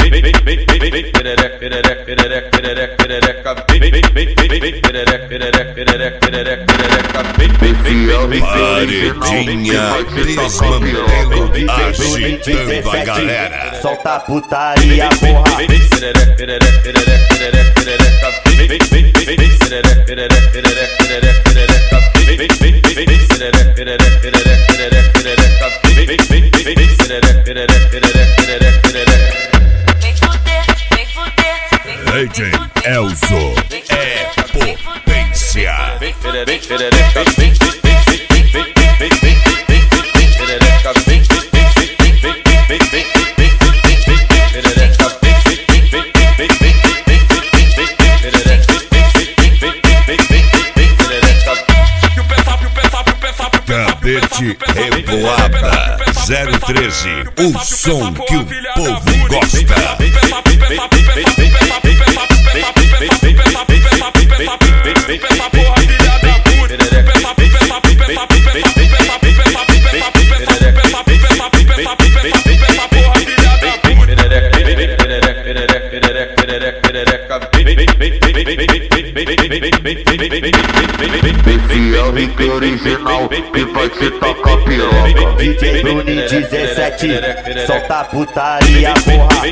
desmantelo, agitando a galera. Solta a putaria, porra. DJ Elzo é potência. Cadete Revoada 013, o som que o povo gosta. Esse é o Rick original que vai te tacar piroca. DJ Bruninho 17, solta a putaria, porra.